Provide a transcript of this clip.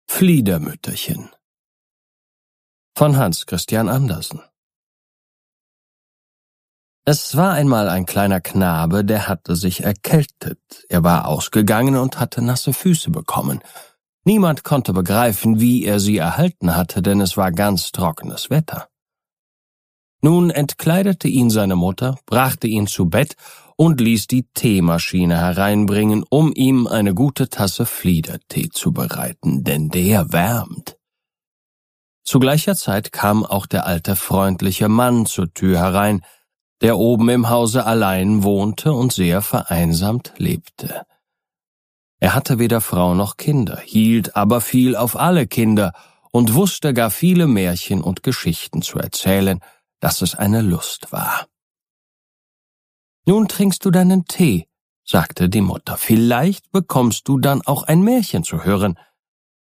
Fliedermütterchen von Hans Christian Andersen. Es war einmal ein kleiner Knabe, der hatte sich erkältet. Er war ausgegangen und hatte nasse Füße bekommen. Niemand konnte begreifen, wie er sie erhalten hatte, denn es war ganz trockenes Wetter. Nun entkleidete ihn seine Mutter, brachte ihn zu Bett und ließ die Teemaschine hereinbringen, um ihm eine gute Tasse Fliedertee zu bereiten, denn der wärmt. Zu gleicher Zeit kam auch der alte freundliche Mann zur Tür herein, der oben im Hause allein wohnte und sehr vereinsamt lebte. Er hatte weder Frau noch Kinder, hielt aber viel auf alle Kinder und wusste gar viele Märchen und Geschichten zu erzählen, dass es eine Lust war. »Nun trinkst du deinen Tee«, sagte die Mutter, »vielleicht bekommst du dann auch ein Märchen zu hören.«